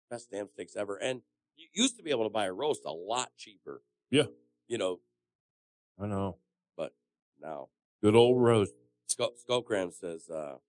Best damn steaks ever. And you used to be able to buy a roast a lot cheaper. Yeah. I know. But now. Good old roast. Skullcram says,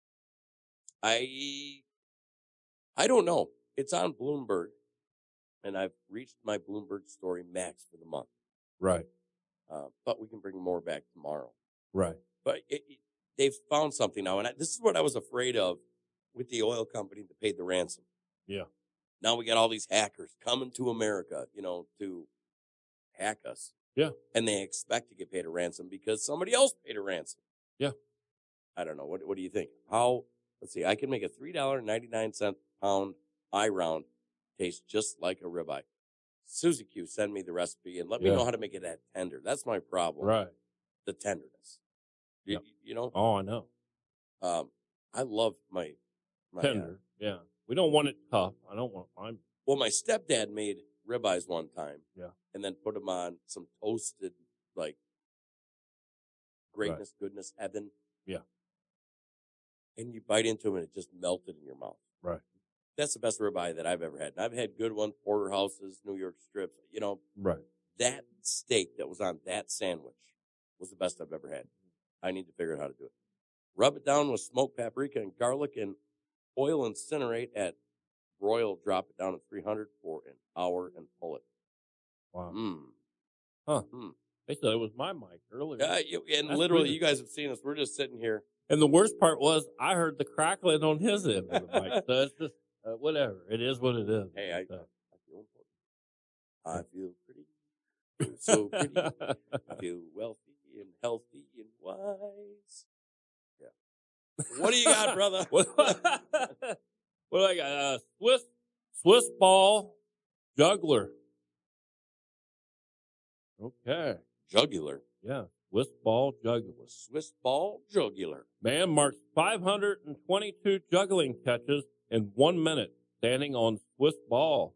I don't know. It's on Bloomberg, and I've reached my Bloomberg story max for the month. Right. But we can bring more back tomorrow. Right. But they've found something now, and this is what I was afraid of with the oil company that paid the ransom. Yeah. Now we got all these hackers coming to America, to hack us. Yeah. And they expect to get paid a ransom because somebody else paid a ransom. Yeah. I don't know. What do you think? Let's see. I can make a $3.99 pound eye round taste just like a ribeye. Susie Q, send me the recipe and let me know how to make it that tender. That's my problem. Right. The tenderness. Yep. You know? Oh, I know. I love my tender. Yeah. We don't want it tough. I don't want mine. Well, my stepdad made ribeyes one time. Yeah. And then put them on some toasted, like, greatness, goodness, heaven. Yeah. And you bite into them and it just melted in your mouth. Right. That's the best ribeye that I've ever had. And I've had good ones, porterhouses, New York strips, Right. That steak that was on that sandwich was the best I've ever had. I need to figure out how to do it. Rub it down with smoked paprika and garlic and oil incinerate at broil. Drop it down at 300 for an hour and pull it. Wow. Huh. They said it was my mic earlier. And that's literally, weird. You guys have seen us. We're just sitting here. And the worst part was I heard the crackling on his end of the mic. So it's just, whatever. It is what it is. Hey, I feel important. I feel pretty. So pretty. I feel wealthy and healthy and wise. Yeah. What do you got, brother? What do I got? Swiss ball juggler. Okay. Jugular. Yeah. Swiss ball jugular. Swiss ball jugular. Man marks 522 juggling catches in 1 minute standing on Swiss ball.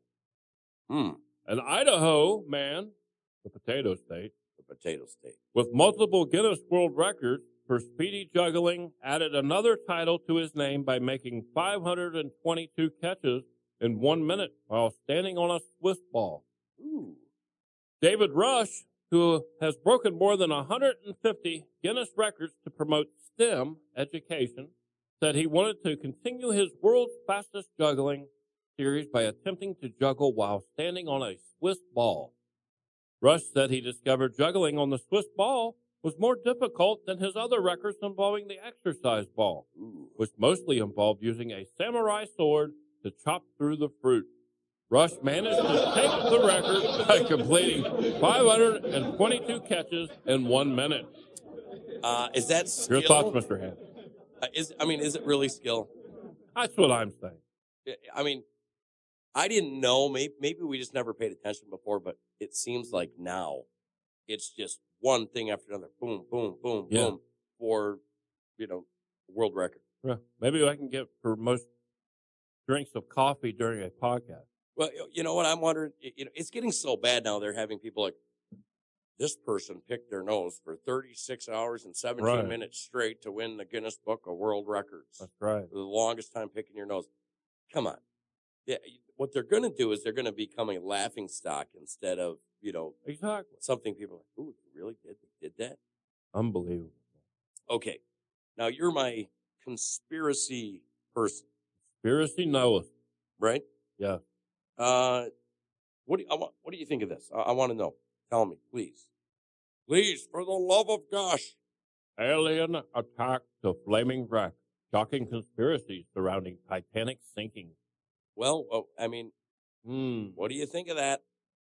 An Idaho man, the potato state, with multiple Guinness World Records for speedy juggling, added another title to his name by making 522 catches in 1 minute while standing on a Swiss ball. Ooh. David Rush, who has broken more than 150 Guinness records to promote STEM education, said he wanted to continue his world's fastest juggling series by attempting to juggle while standing on a Swiss ball. Rush said he discovered juggling on the Swiss ball was more difficult than his other records involving the exercise ball, which mostly involved using a samurai sword to chop through the fruit. Rush managed to take the record by completing 522 catches in 1 minute. Is that skill? Your thoughts, Mr. Hand? Is it really skill? That's what I'm saying. I mean, I didn't know. Maybe we just never paid attention before, but it seems like now it's just one thing after another. Boom, boom, boom, boom for, world record. Yeah. Maybe I can get for most drinks of coffee during a podcast. Well, you know what I'm wondering? It's getting so bad now. They're having people like, this person picked their nose for 36 hours and 17 minutes straight to win the Guinness Book of World Records. That's right. The longest time picking your nose. Come on. Yeah, what they're going to do is they're going to become a laughing stock instead of, exactly something people are like, ooh, they really did that? Unbelievable. Okay. Now, you're my conspiracy person. Conspiracy knoweth. Right? Yeah. What do you think of this? I want to know. Tell me, please. Please, for the love of gosh. Alien attack to flaming wreck. Shocking conspiracies surrounding Titanic sinking. Well, what do you think of that?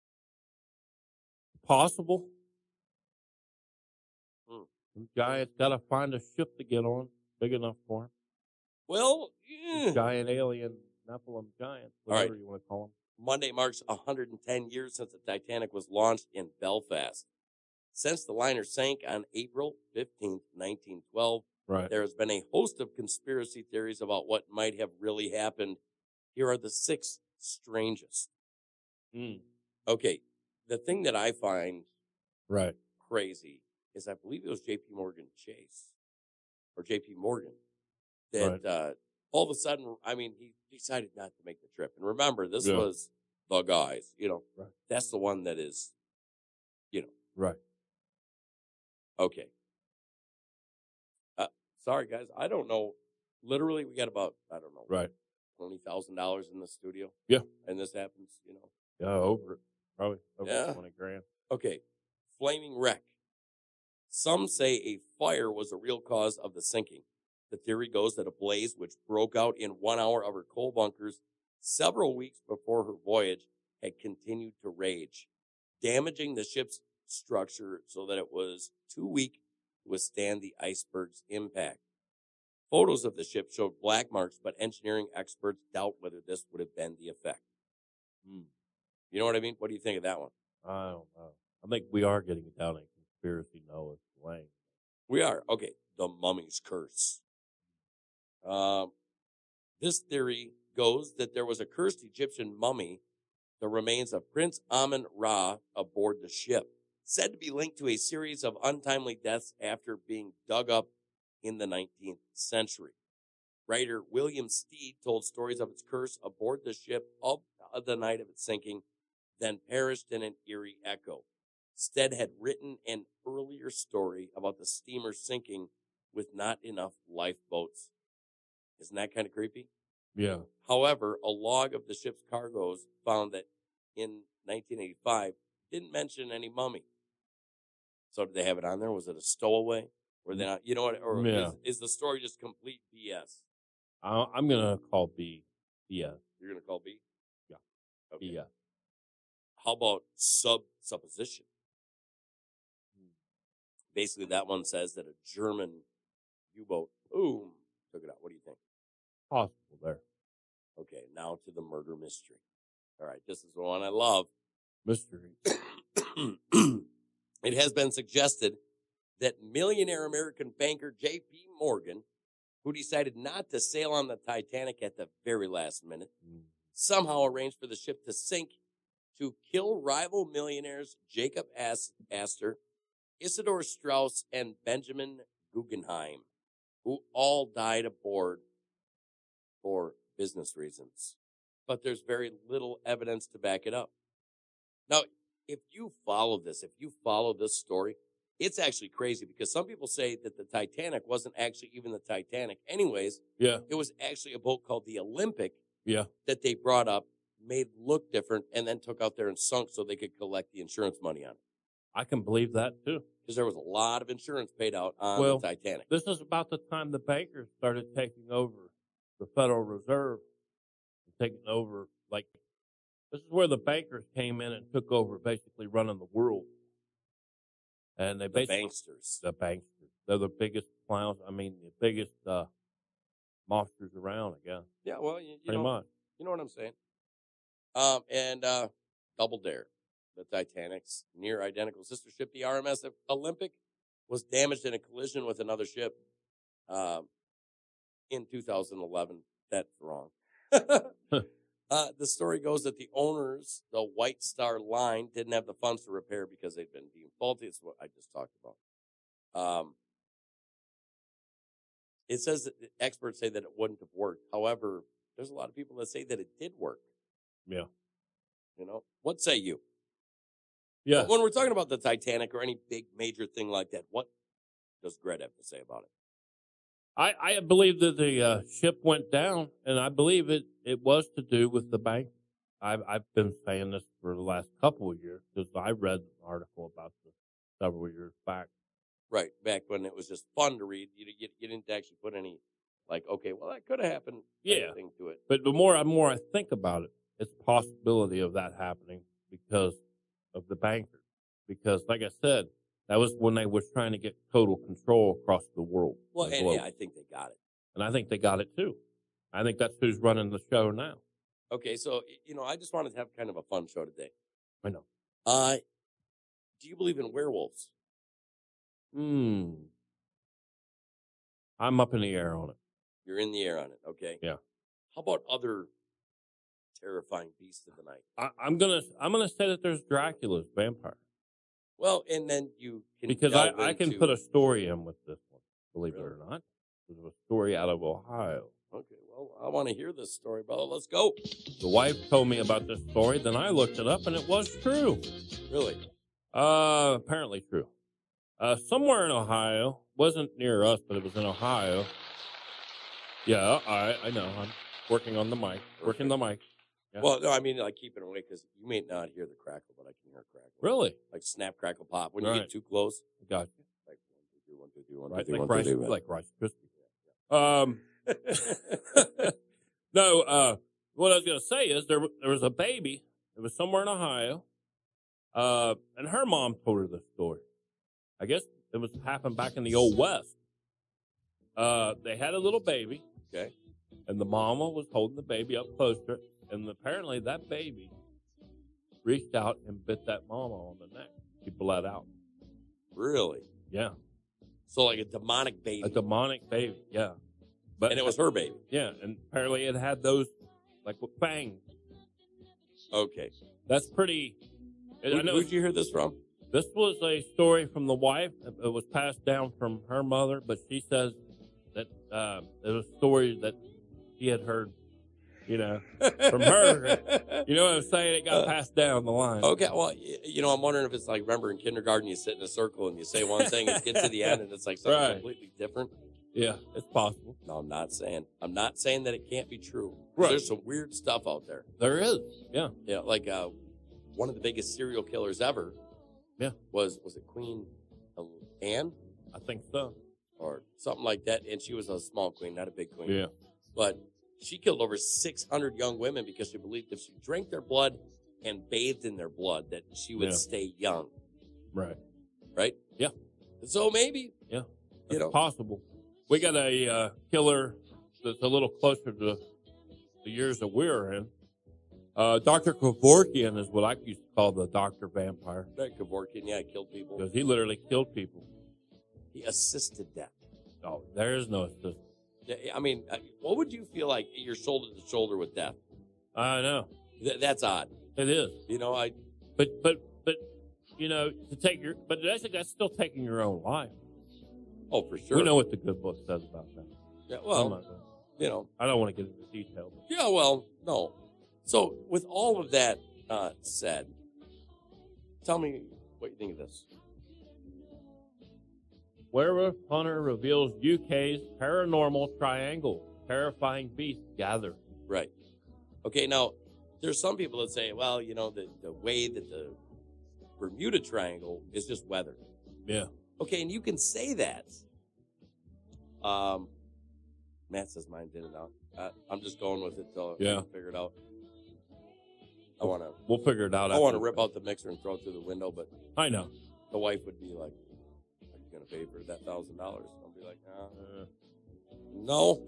Possible. Some giants got to find a ship to get on big enough for him. Well, giant alien Nephilim giants, whatever you want to call them. Monday marks 110 years since the Titanic was launched in Belfast. Since the liner sank on April 15th, 1912, there has been a host of conspiracy theories about what might have really happened. Here are the 6 strangest. Okay, the thing that I find crazy is I believe it was J.P. Morgan Chase or J.P. Morgan that all of a sudden, I mean, he decided not to make the trip. And remember, this was the guys, Right. That's the one that is, Right. Okay. Sorry, guys. I don't know. Literally, we got about, I don't know, Right. $20,000 in the studio. Yeah. And this happens, Yeah, over it. Probably over Yeah. 20 grand. Okay. Flaming wreck. Some say a fire was a real cause of the sinking. The theory goes that a blaze which broke out in 1 hour of her coal bunkers several weeks before her voyage had continued to rage, damaging the ship's structure so that it was too weak to withstand the iceberg's impact. Photos of the ship showed black marks, but engineering experts doubt whether this would have been the effect. You know what I mean? What do you think of that one? I don't know. I think we are getting down in conspiracy knowledge lane. We are. Okay. The mummy's curse. This theory goes that there was a cursed Egyptian mummy, the remains of Prince Amun-Ra, aboard the ship, said to be linked to a series of untimely deaths after being dug up in the 19th century. Writer William Steed told stories of its curse aboard the ship of the night of its sinking, then perished in an eerie echo. Stead had written an earlier story about the steamer sinking with not enough lifeboats. Isn't that kind of creepy? Yeah. However, a log of the ship's cargoes found that in 1985 didn't mention any mummy. So did they have it on there? Was it a stowaway? Were they not? You know what? Or is the story just complete BS? I'm gonna call B. BS. You're gonna call B? Yeah. Okay. BS. How about supposition? Basically, that one says that a German U-boat, boom, took it out. What do you think? Possible there. Okay, now to the murder mystery. All right, this is the one I love. Mystery. It has been suggested that millionaire American banker J.P. Morgan, who decided not to sail on the Titanic at the very last minute, somehow arranged for the ship to sink to kill rival millionaires Jacob Astor, Isidor Straus, and Benjamin Guggenheim, who all died aboard for business reasons. But there's very little evidence to back it up. Now, if you follow this story, it's actually crazy because some people say that the Titanic wasn't actually even the Titanic. Anyways, it was actually a boat called the Olympic that they brought up, made look different, and then took out there and sunk so they could collect the insurance money on it. I can believe that, too. Because there was a lot of insurance paid out on the Titanic. This is about the time the bankers started taking over the Federal Reserve, taking over, this is where the bankers came in and took over basically running the world. And they banksters. The banksters. They're the biggest clowns. I mean, the biggest monsters around, I guess. Yeah, well, pretty much. You know what I'm saying? And Double Dare, the Titanic's near identical sister ship, the RMS Olympic, was damaged in a collision with another ship in 2011. That's wrong. The story goes that the owners, the White Star Line, didn't have the funds to repair because they'd been deemed faulty. It's what I just talked about. It says that experts say that it wouldn't have worked. However, there's a lot of people that say that it did work. Yeah. What say you? Yeah. When we're talking about the Titanic or any big major thing like that, what does Gret have to say about it? I believe that the ship went down, and I believe it was to do with the bank. I've been saying this for the last couple of years because I read an article about this several years back. Right, back when it was just fun to read. You didn't actually put any, okay, well, that could have happened. Thing to it. But the more I think about it, it's a possibility of that happening because of the bankers. Because, like I said, that was when they were trying to get total control across the world. Well, and I think they got it. And I think they got it, too. I think that's who's running the show now. Okay, so, I just wanted to have kind of a fun show today. I know. Do you believe in werewolves? I'm up in the air on it. You're in the air on it, okay? Yeah. How about other terrifying beasts of the night? I'm gonna say that there's Dracula's vampire. Well, and then you can because I can put a story in with this one. Believe it or not, there's a story out of Ohio. Okay, well, I want to hear this story, brother. Let's go. The wife told me about this story, then I looked it up, and it was true. Really? Apparently true. Somewhere in Ohio, wasn't near us, but it was in Ohio. Yeah, I know. I'm working on the mic. Working the mic. Yeah. Well, no, I mean, like, keep it away because you may not hear the crackle, but I can hear a crackle. Really? Like snap, crackle, pop. When you get too close. Gotcha. Like 1, 2, 3, 1, 2, 3, 1, right, 2, 3, like 1, 2, 3, Rice, like Rice Krispies. No, what I was going to say is there was a baby. It was somewhere in Ohio. And her mom told her this story. I guess it was happened back in the old West. They had a little baby. Okay. And the mama was holding the baby up close to it. And apparently that baby reached out and bit that mama on the neck. She bled out. Really? Yeah. So like a demonic baby. A demonic baby, yeah. But and it was her baby. Yeah, and apparently it had those like fangs. Okay. That's pretty. Who'd you hear this from? This was a story from the wife. It was passed down from her mother, but she says that it was a story that she had heard, from her. You know what I'm saying? It got passed down the line. Okay, well, I'm wondering if it's like, remember in kindergarten, you sit in a circle and you say one thing and get to the end and it's like something completely different. Yeah, it's possible. No, I'm not saying that it can't be true. Right. There's some weird stuff out there. There is, yeah. Yeah, like one of the biggest serial killers ever. Yeah. Was it Queen Anne? I think so. Or something like that. And she was a small queen, not a big queen. Yeah. But she killed over 600 young women because she believed if she drank their blood and bathed in their blood that she would stay young. Right. Right? Yeah. So maybe. Yeah. It's possible. We got a killer that's a little closer to the years that we're in. Dr. Kevorkian is what I used to call the Dr. Vampire. Kevorkian, yeah, killed people. Because he literally killed people. He assisted death. Oh, there is no assistance. I mean, what would you feel like you're shoulder to shoulder with death? I know. That's odd. It is. But that's still taking your own life. Oh, for sure. We know what the good book says about that. Yeah, well, I don't want to get into detail. But. Yeah, well, no. So, with all of that said, tell me what you think of this. Werewolf Hunter reveals UK's paranormal triangle. Terrifying beasts gather. Right. Okay, now, there's some people that say, well, the way that the Bermuda Triangle is just weather. Yeah. Okay, and you can say that. Matt says mine didn't out. I'm just going with it till I figure it out. We'll figure it out. I want to rip out the mixer and throw it through the window, but I know the wife would be like, "Are you going to pay for that $1,000?" I'll be like, "No."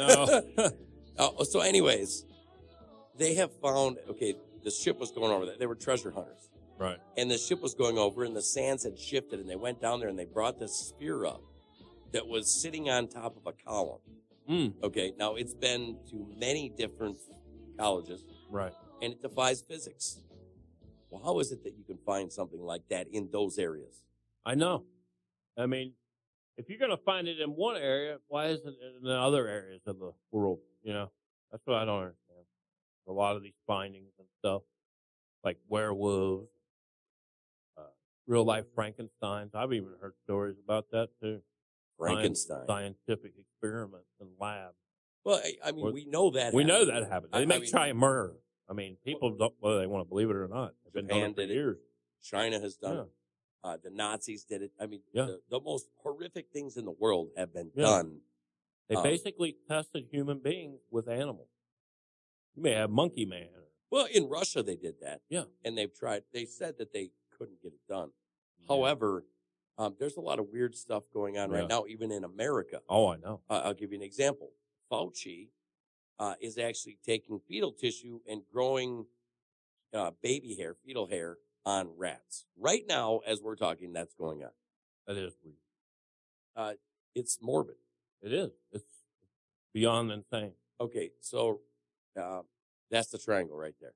So, anyways, they have found. Okay, the ship was going over there. They were treasure hunters, right? And the ship was going over, and the sands had shifted, and they went down there and they brought this sphere up that was sitting on top of a column. Okay, now it's been to many different colleges, right? And it defies physics. Well, how is it that you can find something like that in those areas? I know. I mean, if you're going to find it in one area, why isn't it in the other areas of the world? That's what I don't understand. A lot of these findings and stuff, like werewolves, real life Frankensteins. I've even heard stories about that too. Frankenstein. Scientific experiments and labs. Well, I mean, we know that. We know that happens. They make child murder. I mean, people don't, whether they want to believe it or not. They've been doing it for years. China has done it. The Nazis did it. I mean, the most horrific things in the world have been done. They basically tested human beings with animals. You may have Monkey Man. Well, in Russia, they did that. Yeah. And they've tried. They said that they couldn't get it done. Yeah. However, there's a lot of weird stuff going on right now, even in America. Oh, I know. I'll give you an example. Fauci is actually taking fetal tissue and growing baby hair, fetal hair on rats. Right now, as we're talking, that's going on. That is weird. It's morbid. It is. It's beyond insane. Okay, so that's the triangle right there.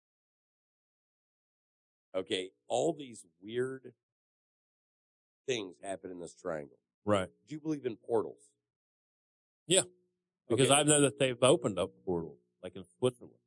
Okay, all these weird things happen in this triangle. Right. Do you believe in portals? Yeah. Because Okay. I know that they've opened up portals, like in Switzerland.